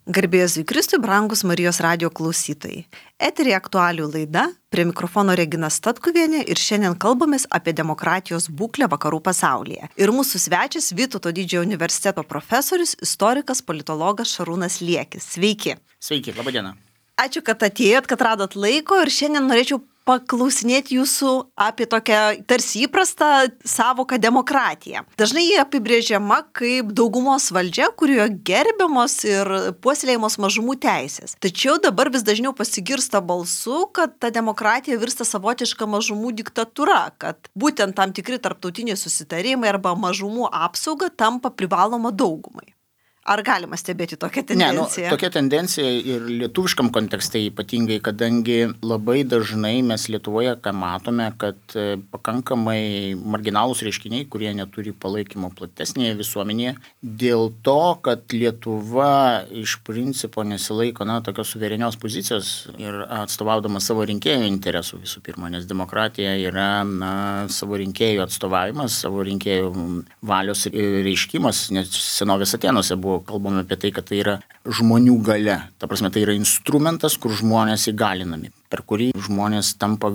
Garbėjus Kristui, brangus Marijos radijo klausytojai. Eterį aktualių laida, prie mikrofono Regina Statkuvienė ir šiandien kalbamės apie demokratijos būklę vakarų pasaulyje. Ir mūsų svečias Vytauto Didžiojo universiteto profesorius, istorikas, politologas Šarūnas Liekis. Sveiki. Sveiki, laba diena. Ačiū, kad atėjot, kad radot laiko ir šiandien norėčiau paklausinėti jūsų apie tokią tarsi įprastą savoką demokratiją. Dažnai jie apibrėžiama kaip daugumos valdžia, kurioje gerbiamos ir puoselėjamos mažumų teisės. Tačiau dabar vis dažniau pasigirsta balsu, kad ta demokratija virsta savotiška mažumų diktatūra, kad būtent tam tikri tarptautiniai susitarimai arba mažumų apsauga tampa privaloma daugumai. Ar galima stebėti tokią tendenciją? Tokia tendencija ir lietuviškam kontekste ypatingai, kadangi labai dažnai mes Lietuvoje ką matome, kad pakankamai marginalūs reiškiniai, kurie neturi palaikymo platesnėje visuomenėje, dėl to, kad Lietuva iš principo nesilaiko tokios suverenios pozicijos ir atstovaudama savo rinkėjų interesų visų pirma, nes demokratija yra savo rinkėjų atstovavimas, savo rinkėjų valios reiškimas, nes senovės Atėnuose buvo kalbame apie tai, kad tai yra žmonių galia. Ta prasme, tai yra instrumentas, kur žmonės įgalinami, per kurį žmonės tampa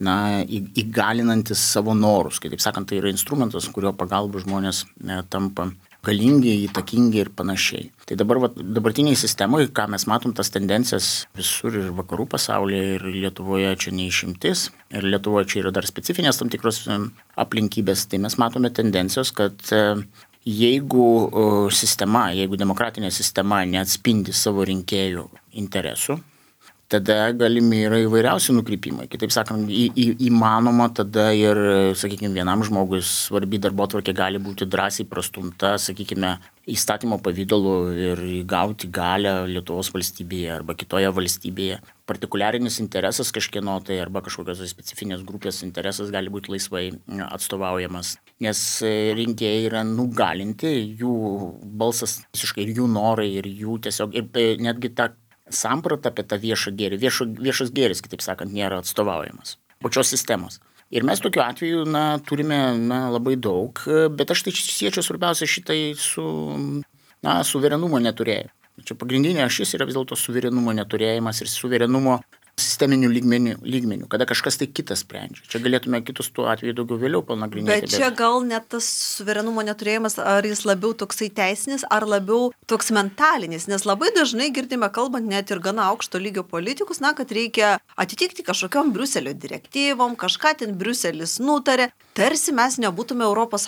įgalinantis savo norus. Kitaip sakant, tai yra instrumentas, kurio pagalba žmonės tampa galingi, įtakingi ir panašiai. Tai dabartiniai sistemai, ką mes matom, tas tendencijas visur ir vakarų pasaulyje, ir Lietuvoje čia neišimtis, ir Lietuvoje čia yra dar specifinės tam tikros aplinkybės, tai mes matome tendencijos, kad jeigu demokratinė sistema neatspindi savo rinkėjų interesų, tada galimi yra įvairiausi nukrypimai. Kitaip sakant, įmanoma tada ir, sakykime, vienam žmogui svarbi darbotvarkė gali būti drąsiai prastumta, sakykime, įstatymo pavidalu ir įgauti galią Lietuvos valstybėje arba kitoje valstybėje. Partikuliarinis interesas kažkieno tai arba kažkokios specifinės grupės interesas gali būti laisvai atstovaujamas, nes rinkėjai yra nugalinti, jų balsas visiškai ir jų norai ir jų tiesiog, ir netgi ta samprata apie tą viešą gėrį. Viešas gėris, kitaip sakant, nėra atstovaujamas pačios sistemos. Ir mes tokiu atveju turime labai daug, bet aš tai siečiau svarbiausia šitai su suverenumo neturėjimu. Čia pagrindinė ašis yra vis dėlto suverenumo neturėjimas ir suverenumo sisteminių lygmenių, kada kažkas tai kitas sprendžia. Čia galėtume kitus tuo atveju daugiau vėliau panagrinėti. Bet čia gal net tas suverenumo neturėjimas, ar jis labiau toksai teisinis, ar labiau toks mentalinis, nes labai dažnai girdime kalbant net ir gana aukšto lygio politikus, kad reikia atitikti kažkokiom Briuselio direktyvom, kažką ten Briuselis nutarė, tarsi mes nebūtume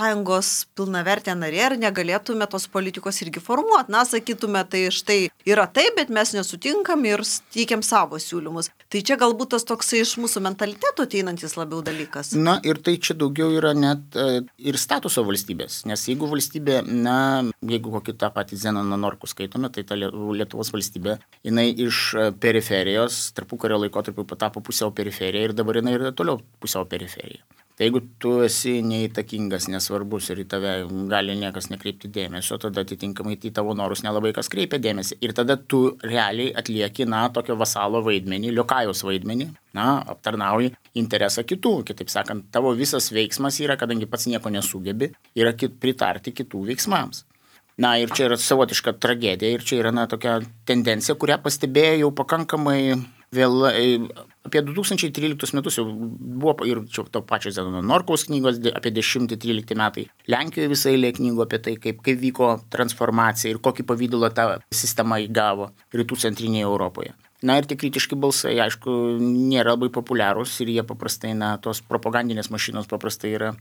ES pilnavertė narė ir negalėtume tos politikos irgi formuoti. Sakytume, tai štai yra taip, bet mes nesutinkam ir teikiam savo siūlymus. Tai čia galbūt tas toksai iš mūsų mentaliteto ateinantis labiau dalykas. Ir tai čia daugiau yra net ir statuso valstybės, nes jeigu valstybė, jeigu kokį tą patį Zenoną Norkų skaitome, tai ta Lietuvos valstybė, jinai iš periferijos, tarpukario laikotarpiu patapo pusiau periferija ir dabar jinai yra toliau pusiau periferija. Tai jeigu tu esi neįtakingas, nesvarbus ir į tave gali niekas nekreipti dėmesio, tada atitinkamai į tavo norus nelabai kas kreipia dėmesį. Ir tada tu realiai atlieki, tokio vasalo vaidmenį, liokajaus vaidmenį, aptarnauji interesą kitų. Kitaip sakant, tavo visas veiksmas yra, kadangi pats nieko nesugebi, yra pritarti kitų veiksmams. Ir čia yra savotiška tragedija ir čia yra tokia tendencija, kurią pastebėjau jau pakankamai vėl apie 2013 metus jau buvo ir čia to pačio Zenono Norkaus knygos apie 10-13 metai. Lenkijoje visai eilė knygų apie tai, kaip vyko transformacija ir kokį pavydalą ta sistema įgavo rytų centrinėje Europoje. Ir tie kritiški balsai, aišku, nėra labai populiarūs ir jie paprastai, tos propagandinės mašinos paprastai yra,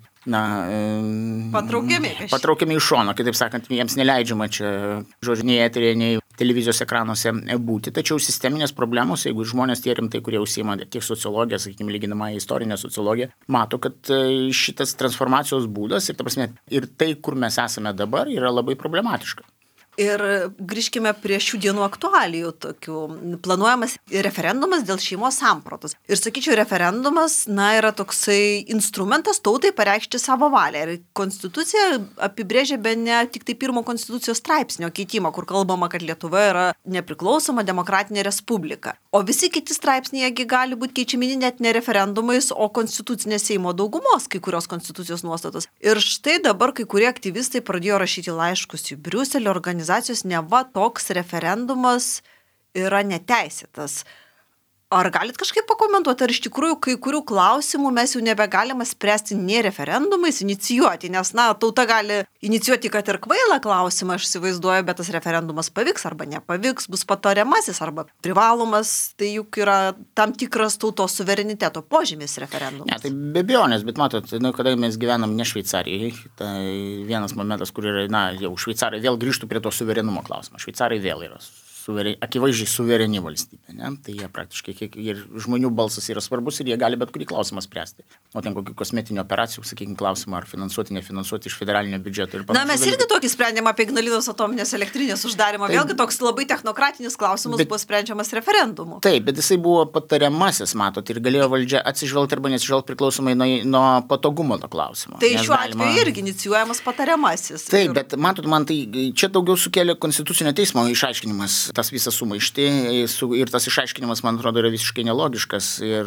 patraukiami iš šono, kitaip sakant, jiems neleidžiama čia, nei eterėje, nei televizijos ekranuose būti, tačiau sisteminės problemos, jeigu žmonės tie rimtai, kurie užsiima tiek sociologiją, sakykime, lyginamąją istorinę sociologiją, mato, kad šitas transformacijos būdas ir tai, kur mes esame dabar, yra labai problematiška. Ir grįžkime prie šių dienų aktualijų tokių. Planuojamas referendumas dėl šeimos sampratos. Ir sakyčiau, referendumas, yra toksai instrumentas tautai pareikšti savo valią. Ir konstitucija apibrėžia bene tik tai pirmo konstitucijos straipsnio keitimą, kur kalbama, kad Lietuva yra nepriklausoma demokratinė respublika. O visi kiti straipsniai gali būti keičiami net ne referendumais, o konstitucinės Seimo daugumos kai kurios konstitucijos nuostatos. Ir štai dabar kai kurie aktyvistai pradėjo rašyti laiškus į Briuselio organizacijas, organizacijos, neva toks referendumas yra neteisėtas. Ar galit kažkaip pakomentuoti, ar iš tikrųjų kai kurių klausimų mes jau nebegalime spręsti ne referendumais inicijuoti, nes, tauta gali inicijuoti, kad ir kvailą klausimą, aš įsivaizduoju, bet tas referendumas pavyks arba nepavyks, bus patariamasis arba privalomas, tai juk yra tam tikras tautos suvereniteto požymis referendumas. Ne, tai be abejonės, bet matot, kada mes gyvenam ne Šveicarijai, tai vienas momentas, kur yra, jau Šveicarai vėl grįžtų prie to suverenumo klausimo. Šveicarai vėl yra akivaizdžiai suvereni valstybė, ne? Tai jie praktiškai ir žmonių balsas yra svarbus ir jie gali bet kurį klausimą spręsti. O ten kokių kosmetinių operacijų, sakykime, klausimą ar finansuoti, nefinansuoti iš federalinio biudžeto ir panašiai. Mes irgi tokį sprendimą apie Ignalinos atominės elektrinės uždarimą. Vėlgi toks labai technokratinis klausimas buvo sprendžiamas referendumu. Taip, bet jisai buvo patariamasis, matot, ir galėjo valdžia atsižvelgti arba nesižvelgti priklausomai nuo patogumo to klausimo. Tai šiuo atveju irgi inicijuojamas patariamasis. Taip, bet matot, man tai čia daugiau sukėlė Konstitucinio teismo išaiškinimas. Tas visas sumaišti ir tas išaiškinimas, man atrodo, yra visiškai nelogiškas,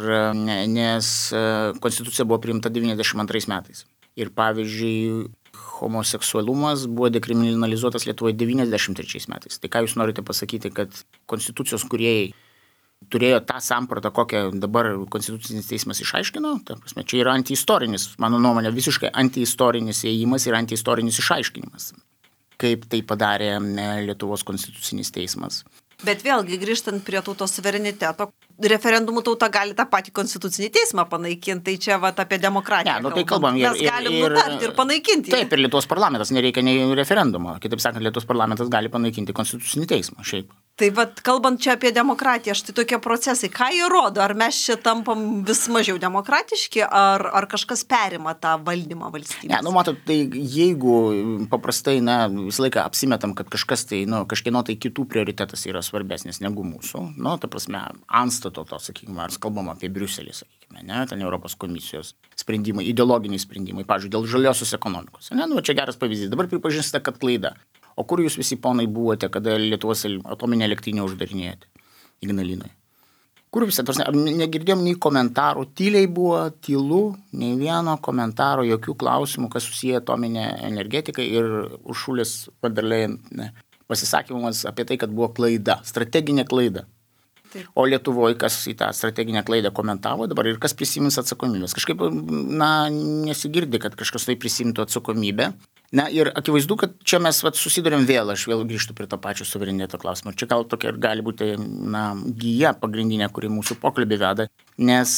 nes Konstitucija buvo priimta 92 metais. Ir pavyzdžiui, homoseksualumas buvo dekriminalizuotas Lietuvoje 93 metais. Tai ką jūs norite pasakyti, kad Konstitucijos kūrėjai turėjo tą sampratą, kokią dabar Konstitucinis teismas išaiškino? Ta prasme, čia yra antiistorinis, mano nuomonė, visiškai antiistorinis ėjimas ir antiistorinis išaiškinimas, kaip tai padarė Lietuvos Konstitucinis teismas. Bet vėlgi, grįžtant prie tautos suvereniteto, referendumų tauta gali tą patį Konstitucinį teismą panaikinti, tai čia apie demokratiją. Ne, tai kalbam. Mes galim nutarti ir panaikinti. Taip, ir Lietuvos parlamentas nereikia nei referendumo. Kitaip sakant, Lietuvos parlamentas gali panaikinti Konstitucinį teismą šiaip. Tai kalbant čia apie demokratiją, štai tokie procesai, ką jie rodo? Ar mes čia tampam vis mažiau demokratiški, ar kažkas perima tą valdymą valstybės? Ne, matot, tai jeigu paprastai, visą laiką apsimetam, kad kažkas tai, kažkieno tai kitų prioritetas yra svarbesnis negu mūsų, ta prasme, antstato to, sakykime, ar kalbam apie Briuselį, sakykime, ten Europos komisijos sprendimai, ideologiniai sprendimai, pavyzdžiui, dėl žaliosios ekonomikos. Čia geras pavyzdys. Dabar pripažįstate, kad klaida. O kur jūs visi ponai buvote, kada Lietuvos atominę elektrinę uždarinėjate Ignalinoje? Kur visi? Negirdėjom nei komentarų, tyliai buvo, tylu, nei vieno komentaro, jokių klausimų, kas susiję atominę energetiką ir Uršulės von der Leyen pasisakymas apie tai, kad buvo klaida, strateginė klaida. Taip. O Lietuvoje, kas į tą strateginę klaidą komentavo dabar ir kas prisimins atsakomybės. Kažkaip, nesigirdi, kad kažkas tai prisimtų atsakomybę. Ir akivaizdu, kad čia mes susidurėm aš vėl grįžtu prie to pačio suvereniteto klausimo. Čia gal tokia ir gali būti, gija pagrindinė, kuri mūsų pokalbį veda. Nes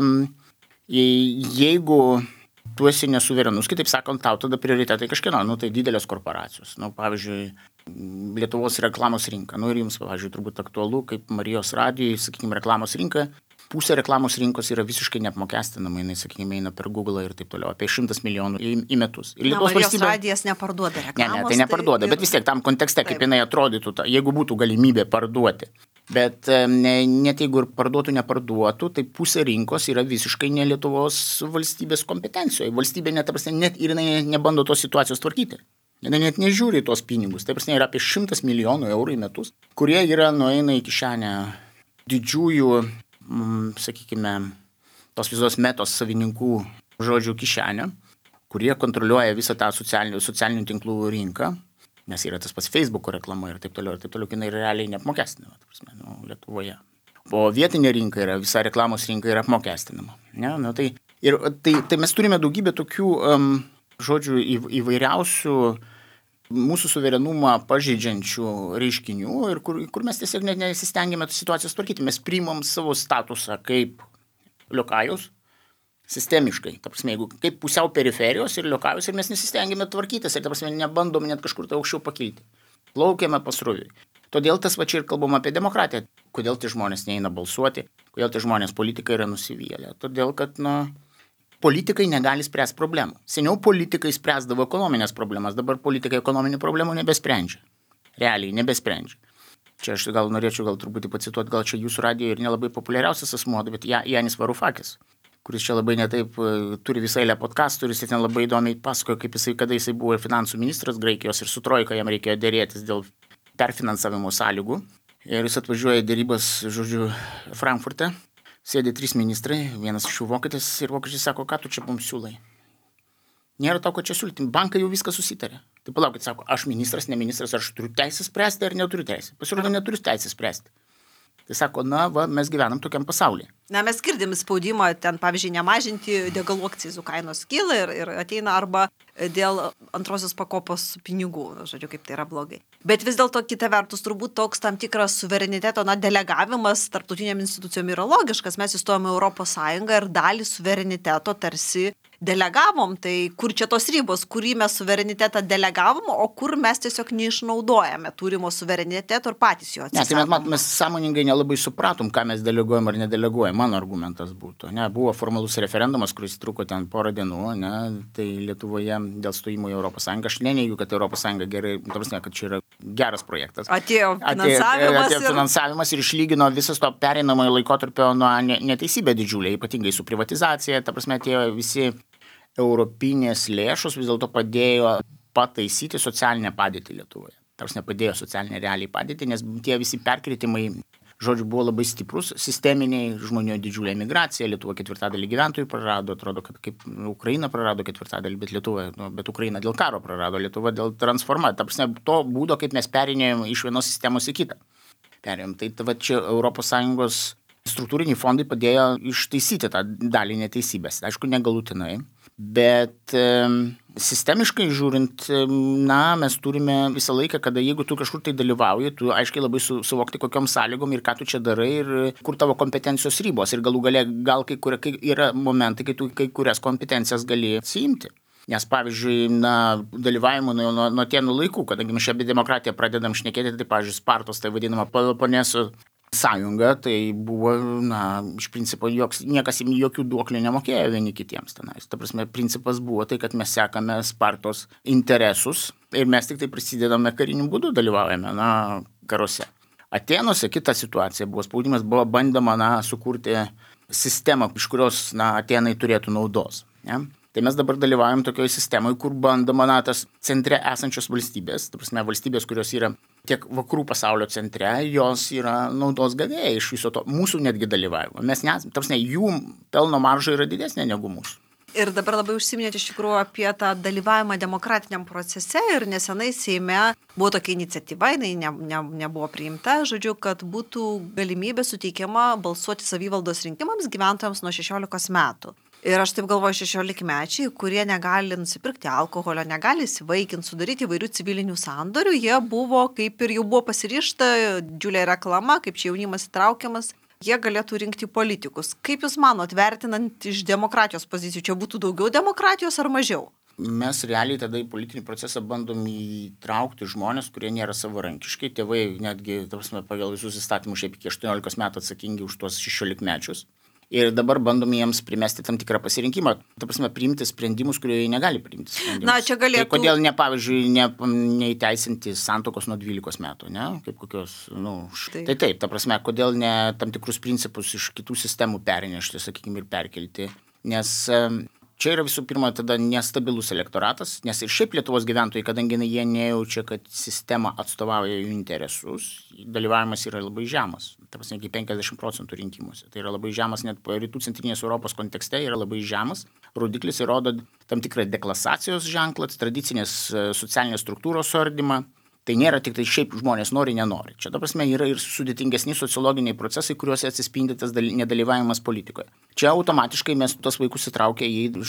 jeigu tu esi nesuverenus, kitaip sakant, tau tada prioritetai kažkieno, tai didelės korporacijos. Pavyzdžiui, Lietuvos reklamos rinka. Ir jums, pavyzdžiui, turbūt aktualu, kaip Marijos radijui, sakykime, reklamos rinka. Pusė reklamos rinkos yra visiškai neapmokestinama, jinai, sakykime, eina per Google ir taip toliau, apie 100 milijonų į metus. Marijos radijas neparduoda reklamos. Ne, tai neparduoda, bet vis tiek tam kontekste, kaip jinai atrodytų, jeigu būtų galimybė parduoti. Bet net jeigu ir neparduotų, tai pusė rinkos yra visiškai ne Lietuvos valstybės kompetencijoje. Valstybė net ir jinai nebando tos situacijos tvarkyti. Jinai net nežiūri tuos pinigus. Tai yra apie 100 milijonų eurų į metus, kurie nueina į kišenę didžiųjų, sakykime, tos visos metos savininkų žodžių kišenę, kurie kontroliuoja visą tą socialinių tinklų rinką, nes yra tas pats Facebook'o reklama ir taip toliau, jinai realiai neapmokestinama, Lietuvoje. O vietinė rinka yra, visa reklamos rinka yra apmokestinama. Tai mes turime daugybę tokių, įvairiausių mūsų suverenumą pažeidžiančių reiškinių ir kur mes tiesiog nesistengėme situacijos tvarkyti. Mes priimam savo statusą kaip liokajus sistemiškai. Ta prasme, jeigu kaip pusiau periferijos ir liokajus ir mes nesistengėme tvarkytis ir ta prasme nebandom net kažkur tai aukščiau pakilti. Plaukiame pasroviui. Todėl tas čia ir kalbam apie demokratiją. Kodėl tie žmonės neina balsuoti, kodėl tie žmonės politikai yra nusivylę. Todėl, kad, politikai negali spręsti problemų. Seniau politikai spręsdavo ekonominės problemas, dabar politikai ekonominių problemų nebesprendžia. Realiai nebesprendžia. Čia aš norėčiau truputį pacituoti, gal čia jūsų radijo ir nelabai populiariausias asmuo, bet Janis Varufakis, kuris čia labai netaip turi visą eilę podcastų ir jis ten labai įdomiai pasakojo, kada jisai buvo finansų ministras Graikijos ir su Trojka jam reikėjo dėrėtis dėl perfinansavimo sąlygų. Ir jis atvažiuoja dėrybas, Frankfurte. Sėdė 3 ministrai, vienas iš jų vokietis ir vokiečiai sako, ką tu čia mums siūlai? Nėra to, ko čia siūlyti, bankai jau viską susitarė. Tai palaukit, sako, aš ministras, ne ministras, aš turiu teisę spręsti ar neturiu teisę. Pasirodo, neturiu teisę spręsti. Tai sako, mes gyvenam tokiam pasaulyje. Mes girdim spaudimą ten, pavyzdžiui, nemažinti degalų akcizų kainos kyla ir ateina arba dėl antrosios pakopos pinigų, žodžiu, kaip tai yra blogai. Bet vis dėlto kita vertus turbūt toks tam tikras suvereniteto delegavimas tarptautinėm institucijom yra logiškas. Mes įstojome Europos Sąjungą ir dalį suvereniteto tarsi delegavom, tai kur čia tos ribos, kurį mes suverenitetą delegavom, o kur mes tiesiog neišnaudojame turimo suvereniteto ir patys jo atsisakom. Tai mes sąmoningai nelabai supratom, ką mes deleguojam ar nedeleguojam. Mano argumentas būtų. Buvo formalus referendumas, kuris truko ten porą dienų, tai Lietuvoje dėl stojimo į Europos Sąjungą. Aš neneigiu, kad Europos Sąjunga gerai, kad čia yra geras projektas. Atėjo finansavimas ir išlygino visas to pereinamojo laikotarpio nuo neteisybė didžiulė, ypatingai su privatizacija. Ta prasme, atėjo visi europinės lėšos vis dėlto padėjo pataisyti socialinę padėtį Lietuvoje. Ta prasme, padėjo socialinę realiai padėtį, nes tie visi perkritimai, žodžiu, buvo labai stiprus, sisteminiai, žmonių didžiulė emigracija, Lietuva 1/4 gyventojų prarado, atrodo, kad kaip Ukraina prarado 1/4, bet Ukraina dėl karo prarado, Lietuva dėl transformacijos. Ta prasme, to būdo, kaip mes perinėjom iš vienos sistemos į kitą. Tai čia ES struktūriniai fondai padėjo ištaisyti tą dalį neteisybės. Aišku, negalutinai, bet sistemiškai žiūrint, mes turime visą laiką, kada jeigu tu kažkur tai dalyvauji, tu aiškiai labai suvokti, kokiom sąlygom ir ką tu čia darai ir kur tavo kompetencijos ribos. Ir galų gale, gal kai yra momentai, kai tu kai kurias kompetencijas gali atsiimti. Nes, pavyzdžiui, dalyvavimo nuo tienų laikų, kadangi mes čia apie demokratiją pradedam šnekėti, tai, pavyzdžiui, Spartos, tai vadinama Peloponeso sąjunga, tai buvo, iš principo, niekas jokių duoklių nemokėjo vieni kitiems tenais. Ta prasme, principas buvo tai, kad mes sekame Spartos interesus ir mes tik tai prisidedame kariniu būdu, dalyvaujame, karuose. Atėnuose kita situacija buvo, spaudimas buvo bandama, sukurti sistemą, iš kurios, Atėnai turėtų naudos, ne? Tai mes dabar dalyvaujam tokioje sistemoje, kur bandoma tas centre esančios valstybės, ta prasme, valstybės, kurios yra tiek vakarų pasaulio centre, jos yra naudos gavėjai iš viso to, mūsų netgi dalyvavimo. Mes ta prasme, jų pelno marža yra didesnė negu mūsų. Ir dabar labai užsiminėte iš tikrųjų apie tą dalyvavimą demokratiniam procese ir nesenai Seime buvo tokia iniciatyva, jinai nebuvo priimta, žodžiu, kad būtų galimybė suteikiama balsuoti savivaldos rinkimams gyventojams nuo 16 metų. Ir aš taip galvoju, 16-mečiai, kurie negali nusipirkti alkoholio, negali įsivaikinti, sudaryti įvairių civilinių sandorių, jie buvo, kaip ir jau buvo pasiryžta, didžiulė reklama, kaip čia jaunimas įtraukiamas, jie galėtų rinkti politikus. Kaip Jūs manot, vertinant iš demokratijos pozicijų, čia būtų daugiau demokratijos ar mažiau? Mes realiai tada į politinį procesą bandom įtraukti žmonės, kurie nėra savarankiškai. Tėvai netgi, pagal visus įstatymus, šiaip iki 18 metų atsakingi už tuos 16-mečius. Ir dabar bandom jiems primesti tam tikrą pasirinkimą, priimti sprendimus, kurie jie negali priimti sprendimus. Čia galėtų... Tai kodėl pavyzdžiui, neįteisinti santuokos nuo 12 metų, ne? Kaip kokios, Tai taip, kodėl ne tam tikrus principus iš kitų sistemų perinešti, sakykime, ir perkelti, nes... Čia yra visų pirma tada nestabilus elektoratas, nes ir šiaip Lietuvos gyventojai, kadangi jie nejaučia, kad sistema atstovauja jų interesus, dalyvavimas yra labai žemas, iki 50% rinkimuose. Tai yra labai žemas, net rytų centrinės Europos kontekste yra labai žemas. Rodiklis įrodo tam tikrą deklasacijos ženklą, tradicinės socialinės struktūros suardymą. Tai nėra tik tai šiaip žmonės nori, nenori. Čia, yra ir sudėtingesni sociologiniai procesai, kuriuose atsispindi tas nedalyvavimas politikoje. Čia automatiškai mes tos vaikus įtraukę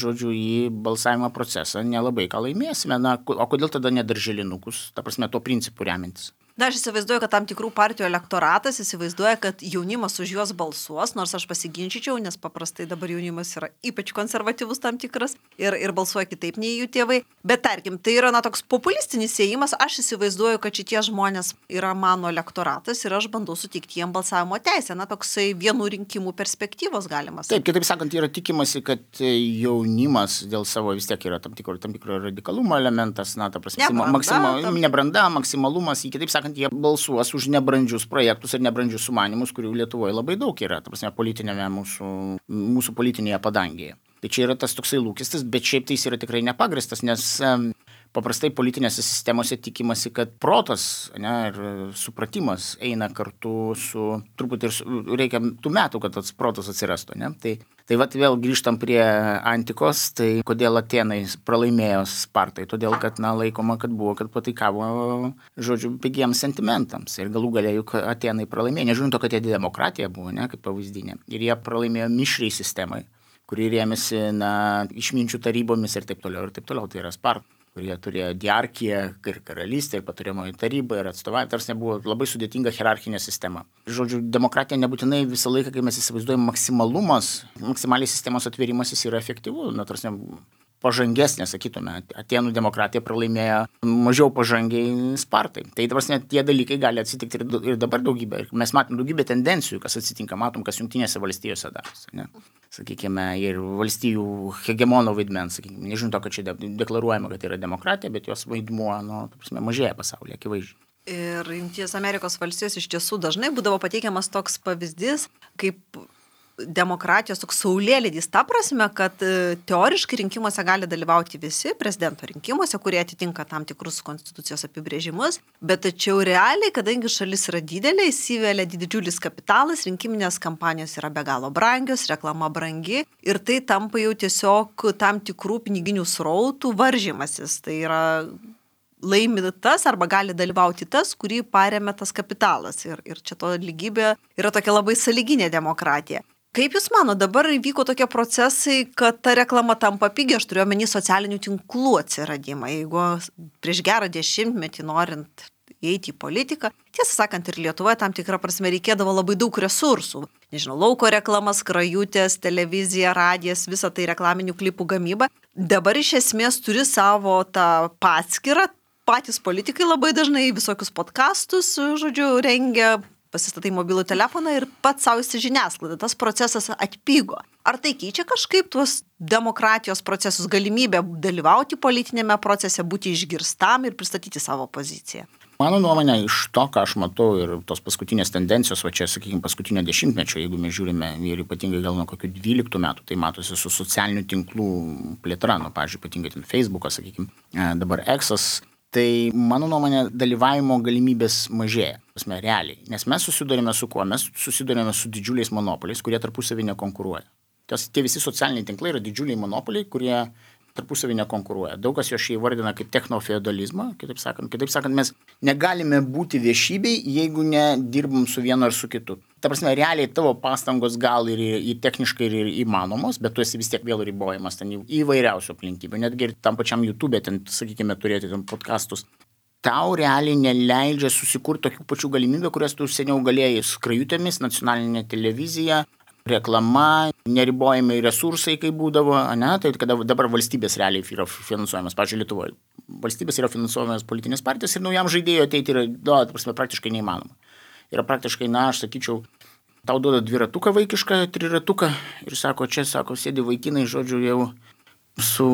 į balsavimo procesą nelabai ką laimėsime. O kodėl tada ne darželinukus, tuo principu remiantis? Aš įsivaizduoju, kad tam tikrų partijų elektoratas įsivaizduoja, kad jaunimas už juos balsuos, nors aš pasiginčyčiau, nes paprastai dabar jaunimas yra ypač konservatyvus tam tikras ir balsuoja kitaip nei jų tėvai. Bet tarkim, tai yra toks populistinis ėjimas, aš įsivaizduoju, kad šitie žmonės yra mano elektoratas ir aš bandau suteikti jiem balsavimo teisę, toksai vienų rinkimų perspektyvos galimas. Taip, kitaip sakant, yra tikimasi, kad jaunimas dėl savo vis tiek yra tam tikro radikalumo elementas, nebranda, maksimalumas, kitaip sakant, jie balsuos už nebrandžius projektus ir nebrandžius sumanymus, kurių Lietuvoje labai daug yra, politinėme mūsų politinėje padangėje. Tai čia yra tas toksai lūkestis, bet šiaip tai jis yra tikrai nepagristas, nes paprastai politinėse sistemose tikimasi, kad protas, ne, ir supratimas eina kartu su, truputį reikia tų metų, kad tas protas atsirastų, ne. Tai vat vėl grįžtam prie antikos, tai kodėl Atėnai pralaimėjo Spartai, todėl kad, laikoma, kad pataikavo, pigiems sentimentams. Ir galų galia juk Atėnai pralaimėjo, nežiūrint to, kad jie demokratija buvo, ne, kaip pavyzdinė. Ir jie pralaimėjo mišriai sistemai, kuri rėmėsi, išminčių tarybomis ir taip toliau. Tai yra Sparta, kurie turėjo diarchiją ir karalystę, ir patariamoji taryba, ir atstovavimą. Tarsi nebuvo labai sudėtinga hierarchinė sistema. Demokratija nebūtinai visą laiką, kai mes įsivaizduojam maksimaliai sistemos atvėrimas, jis yra efektyvu. Tarsi pažangesnė, sakytume. Atėnų demokratija pralaimėjo mažiau pažangiai Spartai. Tai tarsi tie dalykai gali atsitikti ir dabar daugybė. Ir mes matom daugybę tendencijų, kas atsitinka, matom, kas Jungtinėse valstijose darosi, ne? Sakykime, ir valstijų hegemono vaidmens, sakykime, nežinau to, kad čia deklaruojama, kad yra demokratija, bet jos vaidmuo, mažėja pasaulyje, akivaizdžiai. Ir Jungtinės Amerikos valstijos iš tiesų dažnai būdavo pateikiamas toks pavyzdys, kaip demokratijos toks saulėlydis, ta prasme, kad teoriškai rinkimuose gali dalyvauti visi, prezidento rinkimuose, kurie atitinka tam tikrus konstitucijos apibrėžimus, bet tačiau realiai, kadangi šalis yra didelė, įsivelia didžiulis kapitalas, rinkiminės kampanijos yra be galo brangios, reklama brangi ir tai tampa jau tiesiog tam tikrų piniginių srautų varžymasis. Tai yra laimi tas arba gali dalyvauti tas, kurį paremia tas kapitalas. Ir čia to lygybė yra tokia labai sąlyginė demokratija. Kaip Jūs mano, dabar įvyko tokie procesai, kad ta reklama tampa pigia, aš turiu omeny socialinių tinklų atsiradimą. Jeigu prieš gerą dešimtmetį norint įeiti į politiką, tiesą sakant, ir Lietuvoje tam tikrą prasme reikėdavo labai daug resursų. Nežinau, lauko reklamas, skrajutės, televizija, radijas, visa tai reklaminių klipų gamyba. Dabar iš esmės turi savo tą paskyrą. Patys politikai labai dažnai visokius podcastus, rengia, pasistatai mobilų telefoną ir pats savo žiniasklaidą. Tas procesas atpigo. Ar tai keičia kažkaip tuos demokratijos procesus, galimybę dalyvauti politinėme procese, būti išgirstam ir pristatyti savo poziciją? Mano nuomonė, iš to, ką aš matau ir tos paskutinės tendencijos, va čia, sakykime, paskutinio dešimtmečio, jeigu mes žiūrime ir ypatingai gal nuo kokių 12 metų, tai matosi su socialinių tinklų plėtra, pavyzdžiui, ypatingai ten Facebookas, sakykime, dabar X'as. Tai mano nuomonė, dalyvavimo galimybės mažėja, realiai. Nes mes susidurime su kuo? Mes susidurime su didžiuliais monopoliais, kurie tarpusavį nekonkuruoja. Tie visi socialiniai tinklai yra didžiuliai monopoliai, kurie tarpusavį nekonkuruoja. Daug kas jo šį įvardina kaip technofeudalizmą. Kitaip sakant, mes negalime būti viešybei, jeigu nedirbam su vienu ar su kitu. Ta prasme, realiai tavo pastangos gal ir techniškai ir įmanomos, bet tu esi vis tiek vėl ribojamas ten įvairiausių aplinkybių. Netgi ir tam pačiam YouTube, ten, sakykime, turėti ten podcastus. Tau realiai neleidžia susikurti tokių pačių galimybių, kurias tu seniau galėjai skrajutėmis, nacionalinė televizija, reklama, neribojami resursai, kai būdavo, ne? Tai kada dabar valstybės realiai yra finansuojamas, pavyzdžiui, Lietuvoje. Valstybės yra finansuojamas politinės partijos ir naujam žaidėjui ateiti yra, praktiškai neįmanoma. Yra praktiškai, aš sakyčiau, tau duoda dviratuką vaikišką, triratuką ir sako, sėdi vaikinai, jau su,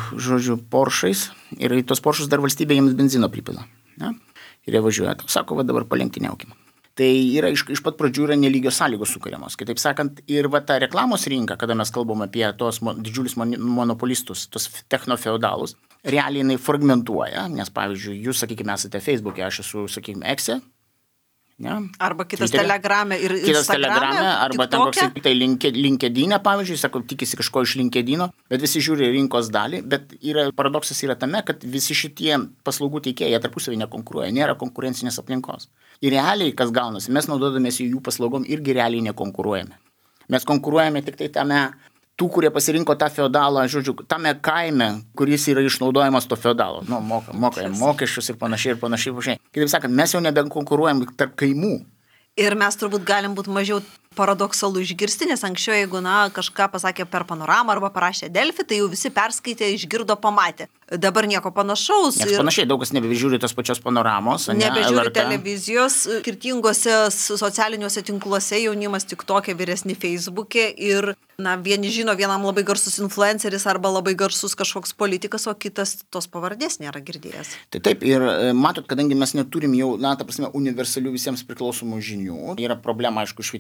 Poršais ir į tos Poršus dar valstybė jiems benzino pripila. Ne? Ir jie važiuoja, tau sako, dabar palenktyniaukime. Tai yra iš pat pradžių yra nelygios sąlygos sukuriamos. Kitaip sakant, ir ta reklamos rinka, kada mes kalbam apie tos didžiulius monopolistus, tos technofeudalus, realiai jinai fragmentuoja, nes pavyzdžiui, jūs, sakykime, esate Facebook'e, aš esu, sakykime, X'e. Ja. Arba kitas Telegrame ir kitas Telegrame, arba ten koks tai LinkedIn'e, pavyzdžiui, sako, tikisi kažko iš LinkedIn'o, bet visi žiūri rinkos dalį, bet paradoksas yra tame, kad visi šitie paslaugų teikėjai tarpusavį nekonkuruoja, nėra konkurencinės aplinkos. Ir realiai, kas gaunasi, mes naudodamėsi jų paslaugom irgi realiai nekonkuruojame. Mes konkuruojame tik tai tame, tų, kurie pasirinko tą feodalą, tame kaime, kuris yra išnaudojamas to feodalo. Moka mokesčius ir panašiai. Kitaip sakant, mes jau nebekonkuruojam tarp kaimų. Ir mes turbūt galim būti mažiau paradoksalų išgirsti, nes anksčiau, jeigu kažką pasakė per Panoramą arba parašė Delfi, tai jau visi perskaitė, išgirdo, pamatė. Dabar nieko panašaus. Panašiai, daug kas nebežiūri tos pačios Panoramos. Nebežiūri televizijos, skirtingose socialiniuose tinkluose, jaunimas TikTok'e, vyresni Facebook'e ir vieni žino, vienam labai garsus influenceris arba labai garsus kažkoks politikas, o kitas tos pavardės nėra girdėjęs. Tai taip, ir matot, kadangi mes neturim jau, universalių visiems priklausomų žinių, yra problema, aišku, švietimo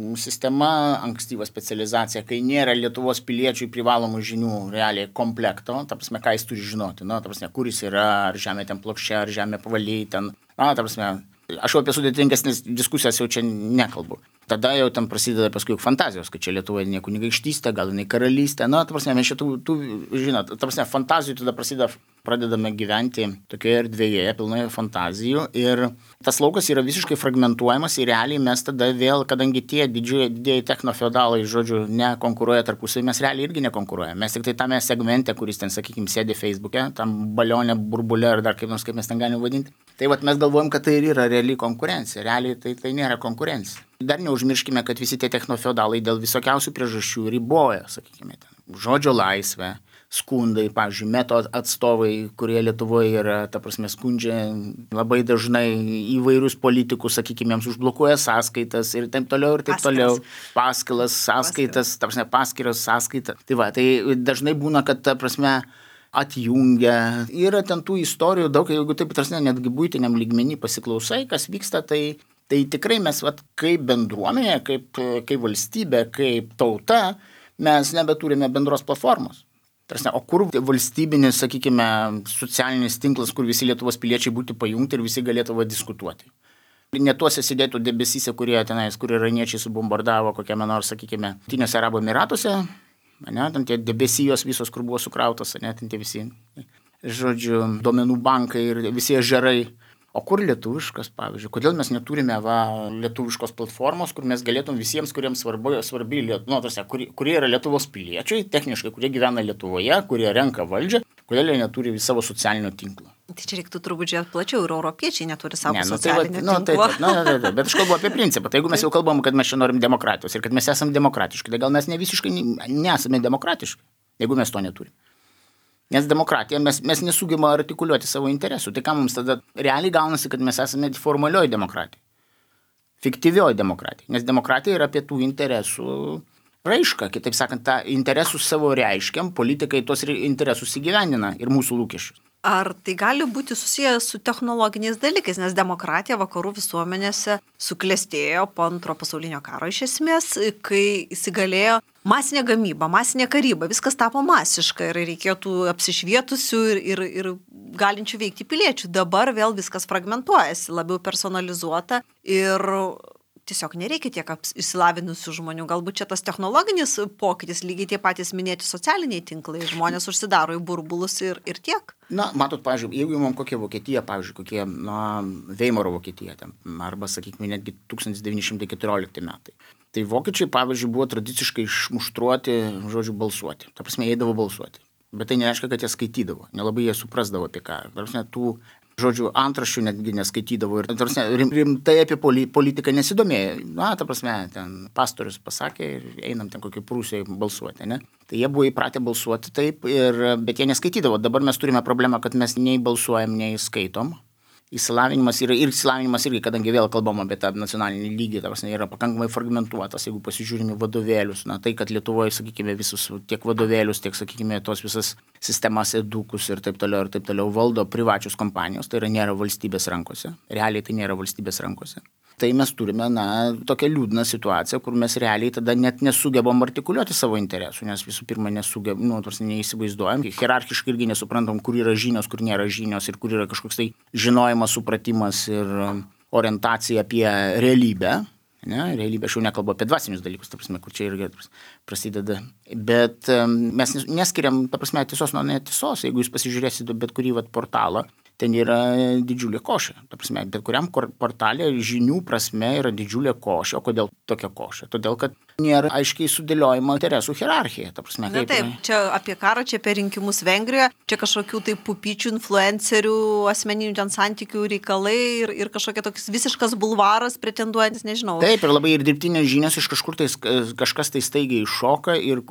sistema, ankstyva specializacija, kai nėra Lietuvos piliečiui privalomų žinių realiai komplekto, ta prasme, ką jis turi žinoti, ta prasme, kur jis yra, ar žemė ten plokščia, ar žemė pavaliai ten, ta prasme, aš jau apie sudėtingesnės diskusijas jau čia nekalbu. Tada jau ten prasideda paskui fantazijos, kad čia Lietuvoje ne kunigaikštystė, gal jinai karalystė, ta prasme, mes čia žinot, ta prasme, fantazijų tada pradedame gyventi tokioje erdvėje, pilnoje fantazijų ir tas laukas yra visiškai fragmentuojamas ir realiai mes tada vėl, kadangi tie didieji technofeodalai, žodžiu, nekonkuruoja tarpusavy, mes realiai irgi nekonkuruojame. Mes tik tai tame segmente, kuris ten, sakykime, sėdi Facebook'e, tam balionė, burbulė ar dar kaip mes ten galime vadinti. Tai mes galvojam, kad tai ir yra reali konkurencija. Realiai tai nėra konkurencija. Dar neužmirškime, kad visi tie technofeodalai dėl visokiausių priežasčių riboja, sakykime, žodžio laisvę, skundai, pavyzdžiui, Meto atstovai, kurie Lietuvoje yra, ta prasme, skundžia labai dažnai įvairius politikus, sakykime, jiems užblokuoja sąskaitas ir taip toliau, ir taip toliau. Paskilas, sąskaitas, ta prasme, paskiros sąskaita. Tai dažnai būna, kad, ta prasme, atjungia. Yra ten tų istorijų daug, jeigu taip, tarsi, netgi buitiniam lygmenį pasiklausai, kas vyksta, tai tikrai mes, kaip bendruomenė, kaip valstybė, kaip tauta, mes nebeturime bendros platformos. O kur valstybinis, sakykime, socialinis tinklas, kur visi Lietuvos piliečiai būtų pajungti ir visi galėtų diskutuoti. Ne tuose sėdėtų debesyse, kur iraniečiai subombardavo kokiame nors, sakykime, Jungtiniuose Arabų Emyratuose, ten tie debesijos visos, kur buvo sukrautos, ten tie visi, žodžiu, duomenų bankai ir visi ežerai. O kur lietuviškas, pavyzdžiui? Kodėl mes neturime lietuviškos platformos, kur mes galėtum visiems, kuriems svarbi kurie yra Lietuvos piliečiai, techniškai, kurie gyvena Lietuvoje, kurie renka valdžią, kodėl jie neturi savo socialinio tinklo? Tai čia reiktų turbūt žiūrėti plačiau ir europiečiai neturi savo socialinio tinklo. Bet aš kalbu apie principą. Tai jeigu mes jau kalbam, kad mes čia norim demokratijos ir kad mes esame demokratiški, tai gal mes ne visiškai nesame demokratiški, jeigu mes to neturime. Nes demokratija, mes nesugebame artikuliuoti savo interesų. Tai ką mums tada realiai gaunasi, kad mes esame formalioji demokratija. Fiktyvioji demokratija. Nes demokratija yra apie tų interesų raišką. Kitaip sakant, tą interesus savo reiškiam, politikai tos interesus įgyvendina ir mūsų lūkesčius. Ar tai gali būti susijęs su technologiniais dalykais, nes demokratija vakarų visuomenėse suklestėjo po Antro pasaulinio karo iš esmės, kai įsigalėjo masinė gamyba, masinė karyba, viskas tapo masiška ir reikėjo tų apsišvietusių ir galinčių veikti piliečių. Dabar vėl viskas fragmentuojasi, labiau personalizuota ir tiesiog nereikia tiek išsilavinusių žmonių. Galbūt čia tas technologinis pokytis, lygiai tie patys minėti socialiniai tinklai, žmonės užsidaro į burbulus ir tiek. Matot, pavyzdžiui, jeigu įmam kokią Vokietiją, pavyzdžiui, Veimaro Vokietiją, arba, sakykime, netgi 1914 metai. Tai vokiečiai, pavyzdžiui, buvo tradiciškai išmuštruoti, žodžiu, balsuoti. Ta prasme, eidavo balsuoti. Bet tai nereiškia, kad jie skaitydavo. Nelabai jie suprasdavo apie ką. Ta prasme, tų žodžiu, antraščių netgi neskaitydavo ir rimtai apie politiką nesidomėjo. Ta prasme, ten pastorius pasakė ir einam ten kokį Prūsijoje balsuoti, ne? Tai jie buvo įpratę balsuoti taip, bet jie neskaitydavo. Dabar mes turime problemą, kad mes nei balsuojam, nei skaitom. Išsilavinimas irgi, kadangi vėl kalbam apie tą nacionalinį lygį, ta prasme, yra pakankamai fragmentuotas, jeigu pasižiūrime vadovėlius, tai, kad Lietuvoje, sakykime, visus tiek vadovėlius, tiek, sakykime, tos visas sistemas edukus ir taip toliau valdo privačios kompanijos, tai nėra valstybės rankose, realiai tai nėra valstybės rankose. Tai mes turime, tokią liūdną situaciją, kur mes realiai tada net nesugebam artikuliuoti savo interesų, nes visų pirma neįsivaizduojam, hierarchiškai irgi nesuprantam, kur yra žinios, kur nėra žinios ir kur yra kažkoks tai žinojimas, supratimas ir orientacija apie realybę. Realybė, aš jau nekalbu apie dvasinius dalykus, ta prasme, kur čia irgi prasideda. Bet mes neskiriam, ta prasme, tiesos nuo netiesos. Jeigu jūs pasižiūrėsite bet kurį portalą, ten yra didžiulė košė. Ta prasme, bet kuriam portalė žinių prasme yra didžiulė košė. O kodėl tokia košė? Todėl, kad nėra aiškiai sudėliojama interesų hierarchija. Ta prasme, taip, čia apie karą, čia apie rinkimus Vengrijoje, čia kažkokių tai pupyčių, influencerių, asmeninių ten santykių reikalai ir kažkokia toks visiškas bulvaras pretenduojantis, nežinau. Taip, ir labai ir dirbtinės žinios iš kažkur tai kažkas tai staigiai iššoka ir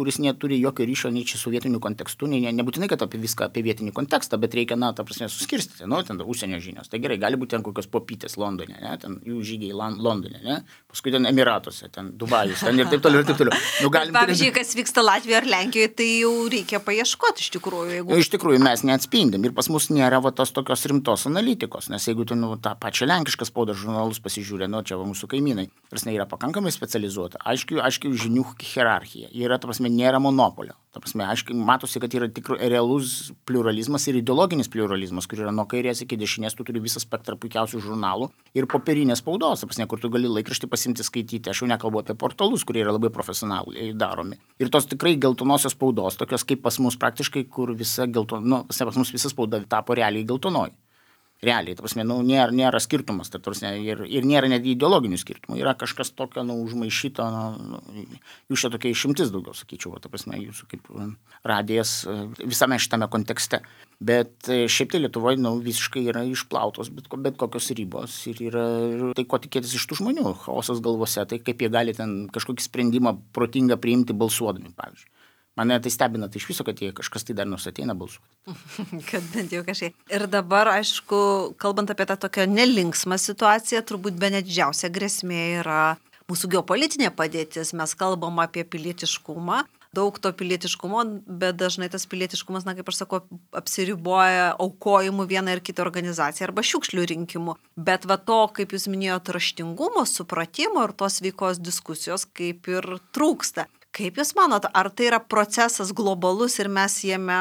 kuris neturi jokio ryšio nei čia su vietiniu kontekstu, nebūtinai, kad apie viską apie vietinį kontekstą, bet reikia, ta prasme, suskirstyti, ten užsienio žinios. Tai gerai, gali būti ten kokios popytės Londone, ne, ten jų žygiai Londone, ne, paskui ten Emiratuose, ten Dubajus, ten ir taip toliau, ir taip toliau. Pavyzdžiui, kas vyksta Latvijoje ar Lenkijoje, tai jau reikia paieškoti iš tikrųjų. Jeigu... Iš tikrųjų, mes neatspindim ir pas mus nėra tos tokios rimtos analitikos, nes jeigu tu tą pačią lenkišką spaudą žurnalus pasižiūrė, čia mūsų kaimynai, prasme, yra pakankamai specializuota, aiškiai žinių hierarchija, yra, ta prasme, nėra monopolio, ta prasme, aiškiai matosi, kad yra tikrai realus pluralizmas ir ideologinis pluralizmas, kur yra nuo kairės iki dešinės, tu turi visą spektrą puikiausių žurnalų ir popierinės spaudos, ta prasme, kur tu gali laikraštį pasimti skaityti, aš jau nekalbu apie portalus, kurie yra labai profesionaliai daromi. Ir tos tikrai geltonosios spaudos, tokios kaip pas mus praktiškai, kur visa pas mus visa spauda tapo realiai geltonoji. Realiai, ta prasme, nėra skirtumas, ta prasme, ir nėra net ideologinių skirtumų. Yra kažkas tokio, užmaišyto, jūs čia tokia išimtis daugiau, sakyčiau, ta prasme, jūsų kaip radijas visame šitame kontekste. Bet šiaip tai Lietuvoje, visiškai yra išplautos bet kokios ribos ir yra tai, ko tikėtis iš tų žmonių. Chaosas galvose, tai kaip jie gali ten kažkokį sprendimą protingą priimti balsuodami, pavyzdžiui. Mane tai stebina, tai iš viso, kad jie kažkas tai dar ateina balsuoti. Kad bent jau kažkiek. Ir dabar, aišku, kalbant apie tą tokią nelinksmą situaciją, turbūt bene didžiausia grėsmė yra mūsų geopolitinė padėtis. Mes kalbam apie pilietiškumą, daug to pilietiškumo, bet dažnai tas pilietiškumas, kaip aš sakau, apsiriboja aukojimu vieną ir kitą organizaciją arba šiukšlių rinkimu. Bet to, kaip jūs minėjote, raštingumo, supratimo ir tos veikos diskusijos kaip ir trūksta. Kaip jūs manot, ar tai yra procesas globalus ir mes jame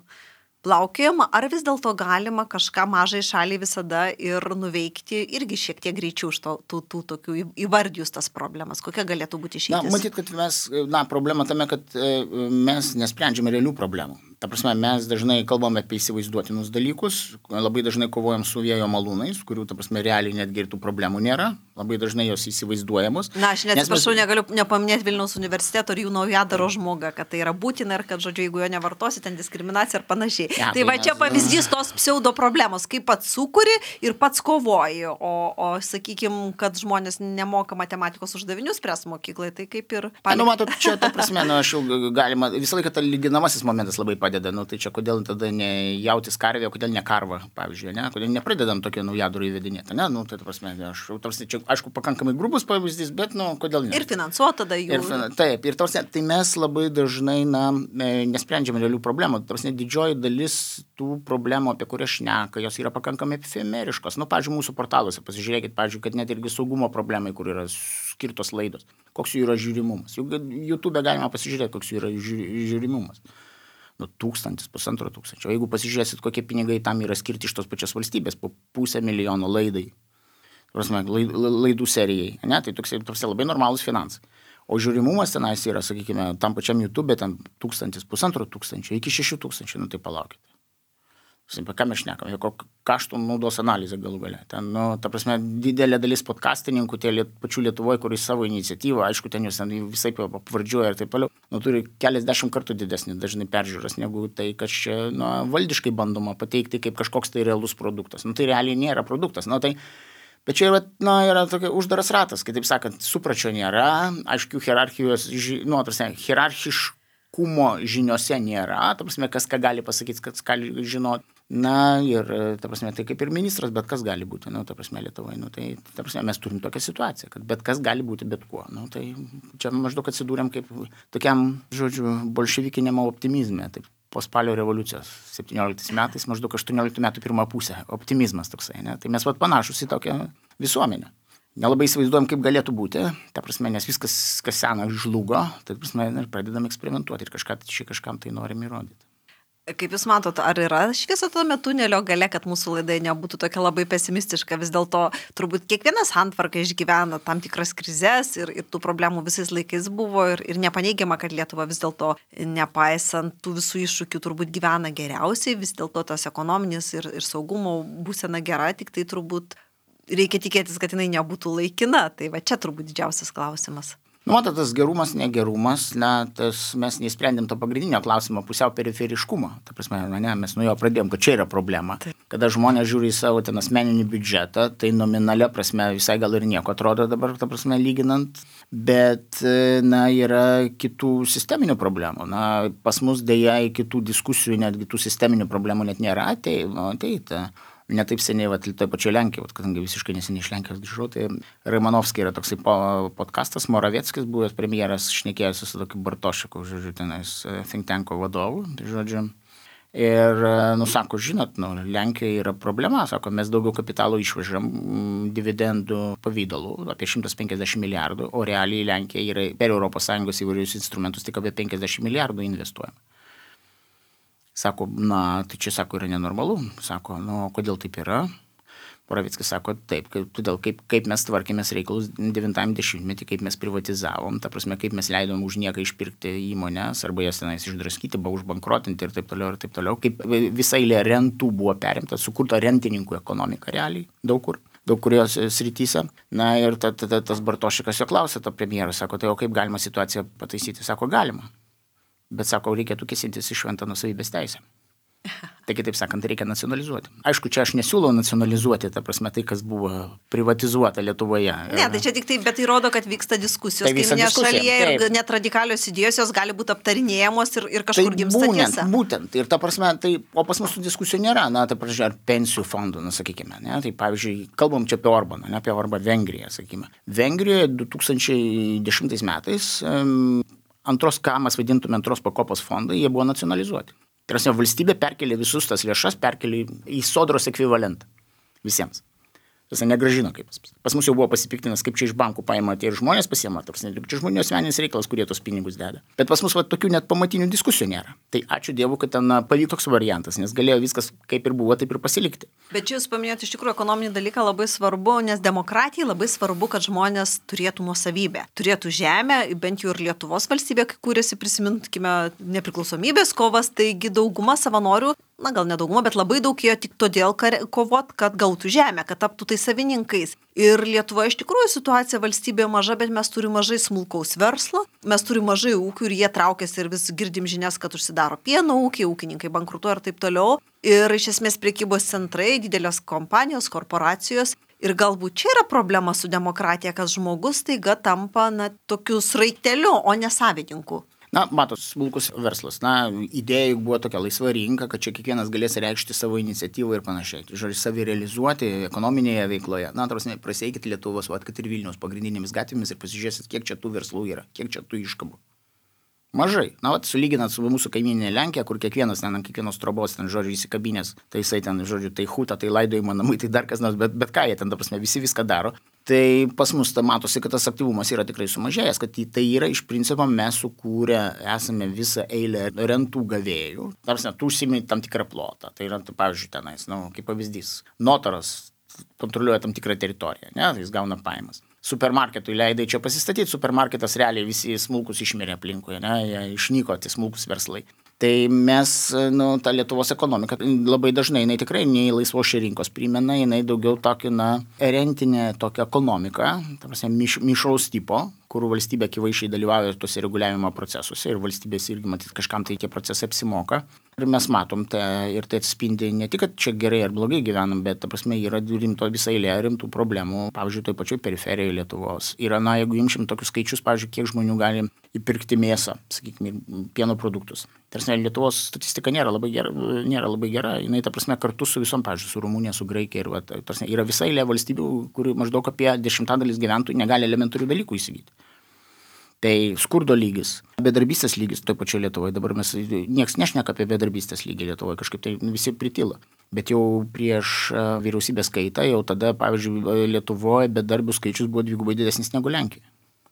plaukiojam, ar vis dėlto galima kažką mažai šaliai visada ir nuveikti irgi šiek tiek greičiau iš tų tokių įvardijus tas problemas? Kokia galėtų būti išeitis? Matyt, kad mes, problema tame, kad mes nesprendžiame realių problemų. Ta prasme, mes dažnai kalbame apie įsivaizduotinus dalykus, labai dažnai kovojam su vėjo malūnais, kurių, ta prasme, realiai netgi ir tų problemų nėra, labai dažnai jos įsivaizduojamos. Aš neatsiprašau, negaliu nepaminėti Vilniaus universiteto ir jų naujadaro žmogą, kad tai yra būtina ir kad, žodžiu, jeigu jo nevartosi, ten diskriminacija ir panašiai. Ja, tai va čia pavyzdys tos pseudo problemos, kaip pats sukuri ir pats kovoji, o sakykime, kad žmonės nemoka matematikos uždavinių spręs mokyklai, tai kaip ir... Matot, čia, ta prasme, aš jau galima, visą laiką ta lyginamasis momentas labai padeda. Tai čia kodėl tada ne jautis karvė, kodėl ne karva, pavyzdžiui, ne? Kodėl nepradedam tokio naujadaro įvedinėti, ne? Tai ta prasme, čia, aišku, pakankamai grubus pavyzdys, bet, kodėl ne? Ir finansuota tada jų. Taip, ir tai mes labai dažnai, nesprendžiame realių problemų. Ta prasme, didžioji dalis tų problemų, apie kurias šneka, jos yra pakankamai efemeriškos. Pavyzdžiui, mūsų portaluose, pasižiūrėkit, pavyzdžiui, kad net irgi saugumo problemai, kur yra skirtos laidos. Koks jų yra žiūrimumas. YouTube galima pasižiūrėti, koks jų yra žiūrimumas. 1000, 1500. O jeigu pasižiūrėsit, kokie pinigai tam yra skirti iš tos pačios valstybės, po 500 000 laidai, laidų serijai, ne? Tai toks labai normalus finansai. O žiūrimumas tenais yra, sakykime, tam pačiam YouTube, ten 1000, 1500, iki 6000, tai palaukite. Apie ką mes šnekame, kaštų naudos analizė galų gale. Ten, ta prasme, didelė dalis podcastininkų, pačių Lietuvoje, kur į savo iniciatyvą, aišku, ten jūs visai apvardžiuoja ir taip toliau, turi keliasdešimt kartų didesnį dažnai peržiūras, negu tai, kas čia valdiškai bandoma pateikti kaip kažkoks tai realus produktas. Tai realiai nėra produktas. Bet čia yra tokia uždaras ratas, kitaip sakant, supračio nėra, aiškių hierarchijos, hierarchiškumo žiniose nėra, ta prasme, kas ką gali pasakyti, kas gali žinoti. Ir, ta prasme, tai kaip ir ministras, bet kas gali būti, ta prasme, Lietuvoje. Tai, ta prasme, mes turim tokią situaciją, kad bet kas gali būti bet kuo. Tai čia maždaug atsidūrėm kaip tokiam, žodžiu, bolševikiniam optimizme. Taip, po spalio revoliucijos 17 metais, maždaug 18 metų pirmą pusę. Optimizmas toksai, ne? Tai mes panašus į tokią visuomenę. Nelabai įsivaizduojam, kaip galėtų būti, ta prasme, nes viskas, kas sena, žlugo, tai prasme, pradedam eksperimentuoti ir kažkam tai norim įrodyti. Kaip jūs matot, ar yra šviesa tame tunelio gale, kad mūsų laida nebūtų tokia labai pesimistiška? Vis dėlto turbūt kiekvienas santvarka išgyvena tam tikras krizes ir tų problemų visais laikais buvo ir nepaneigiama, kad Lietuva vis dėlto, nepaisant tų visų iššūkių, turbūt gyvena geriausiai, vis dėlto tas ekonominis ir saugumo būsena gera, tik tai turbūt reikia tikėtis, kad jinai nebūtų laikina. Tai va čia turbūt didžiausias klausimas. Matot, tas gerumas, negerumas, mes neįsprendėm to pagrindinio klausimo pusiau periferiškumo. Ta prasme, mes nuo jo pradėjom, kad čia yra problema. Kada žmonės žiūri į savo ten asmeninį biudžetą, tai nominalia prasme visai gal ir nieko atrodo dabar, ta prasme, lyginant, bet, yra kitų sisteminių problemų. Pas mus dėja į kitų diskusijų, netgi tų sisteminių problemų net nėra, ateita. Ne taip seniai, toje pačioje Lenkijoje, kadangi visiškai neseniai iš Lenkijos grįžau, tai Raimanovskiai yra toksai podcastas, Moravieckis, buvęs premjeras, šnekėjosi su tokiu Bartošiku, tenais think tanko vadovu, Ir, sako, žinot, Lenkijoje yra problema, sako, mes daugiau kapitalo išvežam dividendų pavydalų, apie 150 milijardų, o realiai Lenkija yra per ES įvairius instrumentus tik apie 50 milijardų investuojama. Sako, tai čia, sako, yra nenormalu. Sako, kodėl taip yra? Moravieckis sako, taip, todėl kaip mes tvarkėmės reikalus 90-metį, kaip mes privatizavom, ta prasme, kaip mes leidom už nieką išpirkti įmonės, arba jas tenais išdraskyti, užbankrotinti ir taip toliau, kaip visa eilė rentų buvo perimta, sukurta rentininkų ekonomika realiai, daug kurios srityse. Ir tas Bartošikas jo klausė, to premjero, sako, tai o kaip galima situaciją pataisyti? Sako, galima. Bet, sako, reikėtų kėsintis į šventą nuosavybės teisę. Tai kitaip sakant, reikia nacionalizuoti. Aišku, čia aš nesiūlau nacionalizuoti, ta prasme, tai, kas buvo privatizuota Lietuvoje. Ne, tai čia tik taip, bet tai rodo, kad vyksta diskusijos. Tai kaiminėje šalyje ir net radikalios idėjos jos gali būti aptarinėjamos ir kažkur gimsta tiesa. Būtent. Ir ta prasme, o pas mus tų diskusijų nėra. Tai pavyzdžiui, ar pensijų fondų, sakykime. Tai pavyzdžiui, kalbam čia apie Orbaną, apie Vengriją, sakykime. Vengrijoje 2010 metais mes vadintume antros pakopos fondai, jie buvo nacionalizuoti. Tai yra, valstybė perkelė visus tas lėšas, perkelė į sodros ekvivalentą visiems. Tas negražino kaip pas mus jau buvo pasipiktinas, kaip čia iš bankų paima ir žmonės pasiema, čia žmonių asmeninis reikalas, kurie tos pinigus deda. Bet pas mus tokių net pamatinių diskusijų nėra. Tai ačiū Dievui, kad ten pavyko toks variantas, nes galėjo viskas kaip ir buvo, taip ir pasilikti. Bet čia jūs paminėjote iš tikrųjų ekonominį dalyką labai svarbu, nes demokratijai labai svarbu, kad žmonės turėtų nuosavybę, turėtų žemę, bent jau ir Lietuvos valstybė, kai kūrėsi, prisimintkime, nepriklausomybės kovas, taigi dauguma savanorių, gal ne dauguma, bet labai daug jie tik todėl kovot, kad gautų žemę, kad taptų tai savininkais. Ir Lietuvoje iš tikrųjų situacija valstybėje maža, bet mes turime mažai smulkaus verslo, mes turime mažai ūkių ir jie traukiasi ir vis girdim žinias, kad užsidaro pieno ūkiai, ūkininkai bankrutuoja ir taip toliau. Ir iš esmės prekybos centrai, didelės kompanijos, korporacijos. Ir galbūt čia yra problema su demokratija, kad žmogus taiga tampa tokiu sraigteliu, o ne savininku. Matot, smulkus verslas. Idėja juk buvo tokia laisva rinka, kad čia kiekvienas galės reikšti savo iniciatyvą ir panašiai. Žodžiu, savirealizuoti ekonominėje veikloje. Praseikit Lietuvos, kad ir Vilniaus pagrindinėmis gatvėmis ir pasižiūrėsit, kiek čia tų verslų yra, kiek čia tų iškabų. Mažai. Sulyginant su mūsų kaimyninė Lenkija, kur kiekvienas ant kiekvienos trobos, žodžiu, įsikabinės, tai jisai ten, žodžiu, tai huta, tai laidojimo namai, tai dar kas nors, bet ką jie ten, ta prasme, visi viską daro. Tai pas mus matosi, kad tas aktyvumas yra tikrai sumažėjęs, kad tai yra iš principo mes sukūrę, esame visą eilę rentų gavėjų, tarsi tu užsiimi tam tikrą plotą. Tai yra, pavyzdžiui, tenais, kaip pavyzdys, notaras kontroliuoja tam tikrą teritoriją, jis gauna pajamas. Supermarketui leidai čia pasistatyti, supermarketas realiai visi smulkus išmirė aplinkoje, jie išnyko tie smulkus verslai. Tai mes, ta Lietuvos ekonomika labai dažnai, jinai tikrai nei laisvos rinkos primena, jinai daugiau tokį, rentinė tokia ekonomika, ta prasme, mišraus tipo, kur valstybė akivaizdžiai dalyvauja tuose reguliavimo procesuose ir valstybės irgi, matyt, kažkam tai tie procesai apsimoka. Ir mes matom, ir tai atspindi ne tik, kad čia gerai ar blogai gyvenam, bet, ta prasme, yra visą eilę rimtų problemų, pavyzdžiui, toj pačioj periferijoje Lietuvos. Yra, jeigu imšim tokius skaičius, pavyzdžiui, kiek žmonių gali įpirkti mėsą, sakykime, pieno produktus. Tarsi Lietuvos statistika nėra labai gera, jinai, ta prasme, kartu su visom, pavyzdžiui, su Rumunija, su Graikija ir tarsi, yra visa eilė valstybių, kur maždaug apie 10% gyventojų negali elementarių dalykų įsigyti. Tai skurdo lygis, bedarbystės lygis toj pačioje Lietuvoje, dabar nieks nešneka apie bedarbystės lygį Lietuvoje, kažkaip tai visi pritilo. Bet jau prieš vyriausybės kaitą, jau tada, pavyzdžiui, Lietuvoje bedarbių skaičius buvo 2 didesnis negu Lenkijoje.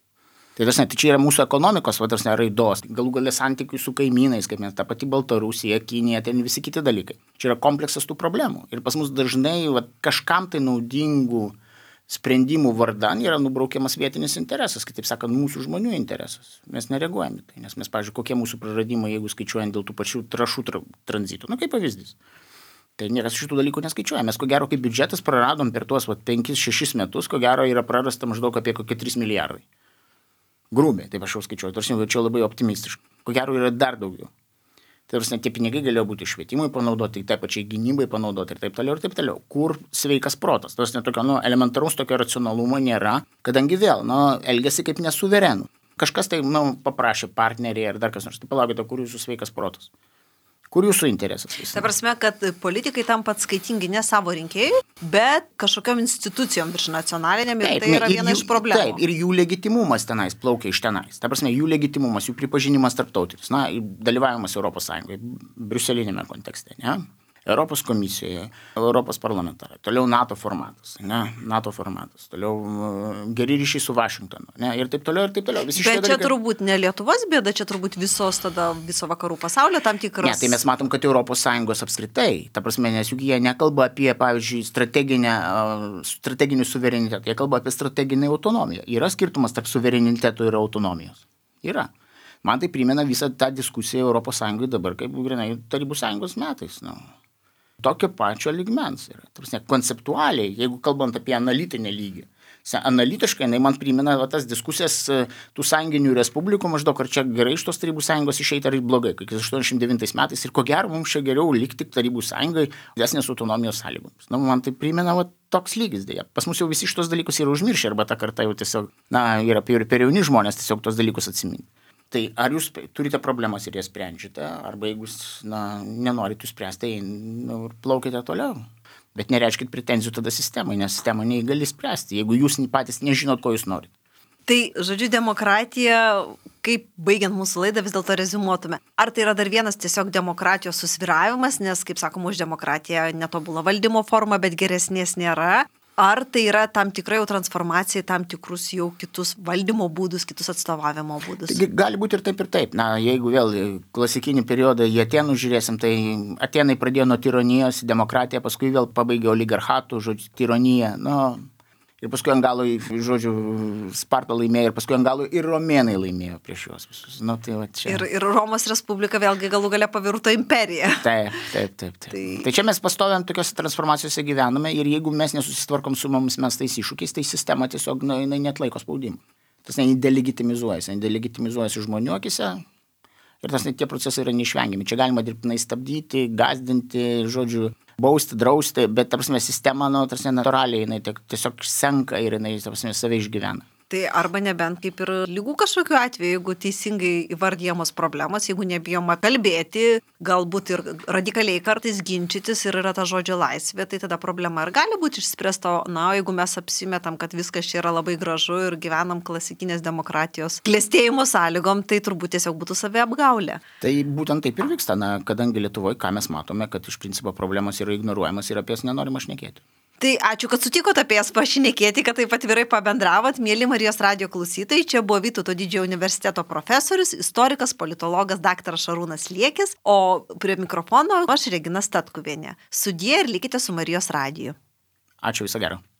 Tai čia yra mūsų ekonomikos raidos, galų gale santykių su kaimynais, kaip mes ta pati Baltarusija, Kinija, ten visi kiti dalykai. Čia yra kompleksas tų problemų. Ir pas mus dažnai kažkam tai naudingų sprendimų vardan yra nubraukiamas vietinis interesas, kitaip sakant, mūsų žmonių interesas. Mes nereaguojame tai, nes mes, pavyzdžiui, kokie mūsų praradimai, jeigu skaičiuojant dėl tų pačių trąšų tranzitų, kaip pavyzdys. Tai niekas šitų dalykų neskaičiuoja. Mes, ko gero, kaip biudžetas praradom per tuos 5-6 metus, ko gero yra prarasta maždaug apie kokie 3 milijardai. Grubiai, taip aš jau skaičiuoju, tarsi čia labai optimistiškai. Ko gero yra dar daugiau. Tai tie pinigai galėjo būti švietimui panaudoti, taip pačiai gynybai panaudoti ir taip toliau ir taip toliau. Kur sveikas protas? Tas netokio, elementaraus tokio racionalumo nėra, kadangi vėl, elgiasi kaip nesuverenų. Kažkas tai, paprašė partneriai ar dar kas nors. Tai palaukite, kur jūsų sveikas protas? Kur jūsų interesas? Ta prasme, kad politikai tampa atskaitingi ne savo rinkėjui, bet kažkokiam institucijom virš nacionaliniam ir taip, tai yra viena iš problemų. Taip, ir jų legitimumas tenais plaukia iš tenais. Ta prasme, jų legitimumas, jų pripažinimas tarptautinis, dalyvavimas Europos Sąjungoje, briuselinėme kontekste, ne? Europos komisijoje, Europos parlamentarai, toliau NATO formatas, toliau geri ryšiai su Vašingtonu, ir taip toliau, ir taip toliau. Bet čia dalykai... turbūt ne Lietuvos bėda, čia turbūt viso vakarų pasaulio tam tikras... Ne, tai mes matom, kad Europos Sąjungos apskritai, ta prasme, nes juk jie nekalba apie, pavyzdžiui, strateginį suverenitetą, jie kalba apie strateginę autonomiją. Yra skirtumas tarp suvereniteto ir autonomijos. Yra. Man tai primena visą tą diskusiją Europos Sąjungoje dabar, kaip grinai Tarybų Sąjungos metais, Tokio pačio lygmens yra. Konceptualiai, jeigu kalbant apie analitinę lygį. Analitiškai, man primena tas diskusijas tų sąjunginių respublikų, maždaug ar čia gerai iš tos Tarybų Sąjungos išeiti ar blogai, kai 89 metais ir ko gero mums čia geriau likti Tarybų Sąjungai didesnės autonomijos sąlygomis. Man tai primena toks lygis dėja. Pas mus jau visi šitos dalykus yra užmiršę arba ta karta jau tiesiog, yra per jauni žmonės tiesiog tos dalykus atsiminti. Tai ar jūs turite problemas ir jas sprendžiate, arba jeigu nenorite jūs spręsti, tai plaukite toliau. Bet nereiškit pretenzijų tada sistemai, nes sistema neįgali spręsti, jeigu jūs patys nežinot, ko jūs norite. Tai, žodžiu, demokratija, kaip baigiant mūsų laidą, vis dėlto rezumuotume. Ar tai yra dar vienas tiesiog demokratijos susvyravimas, nes, kaip sakoma, už demokratiją netobula valdymo forma, bet geresnės nėra. Ar tai yra tam tikra jau transformacija, tam tikrus jau kitus valdymo būdus, kitus atstovavimo būdus? Taigi, gali būti ir taip. Jeigu vėl klasikinį periodą į Atenų žiūrėsim, tai Atenai pradėjo nuo tironijos, demokratija, paskui vėl pabaigė oligarchatų, tironiją, ir paskui ant galo, Sparta laimėjo, ir paskui ant galo ir romėnai laimėjo prieš juos visus. Tai čia... ir Romos Respublika vėlgi galų gale pavirto imperija. Taip. Tai čia mes pastoviam tokios transformacijose gyvename ir jeigu mes nesusitvarkom su mumis mes tais iššūkiais, tai sistema tiesiog neatlaiko spaudimą. Tas delegetimizuojasi žmonių akise ir tie procesai yra neišvengiami. Čia galima dirbtinai stabdyti, gąsdinti, bausti, drausti, bet, sistema, natūraliai, jinai tiesiog senka ir jinai, save išgyvena. Tai arba nebent kaip ir lygų kažkokiu atveju, jeigu teisingai įvardyjamos problemos, jeigu nebijoma kalbėti, galbūt ir radikaliai kartais ginčytis ir yra ta žodžio laisvė, tai tada problema ir gali būti išspręsta. Jeigu mes apsimetam, kad viskas čia yra labai gražu ir gyvenam klasikinės demokratijos klestėjimo sąlygom, tai turbūt tiesiog būtų saviapgaulė. Tai būtent taip ir vyksta, kadangi Lietuvoje, ką mes matome, kad iš principo problemos yra ignoruojamas ir apie jas nenorima šnekėti. Tai ačiū, kad sutikote apie jas pašnekėti, kad taip atvirai pabendravot. Mėly Marijos radijo klausytojai, čia buvo Vytauto Didžiojo universiteto profesorius, istorikas, politologas dr. Šarūnas Liekis, o prie mikrofono aš Regina Statkuvienė. Sudie ir likite su Marijos radiju. Ačiū, viso gero.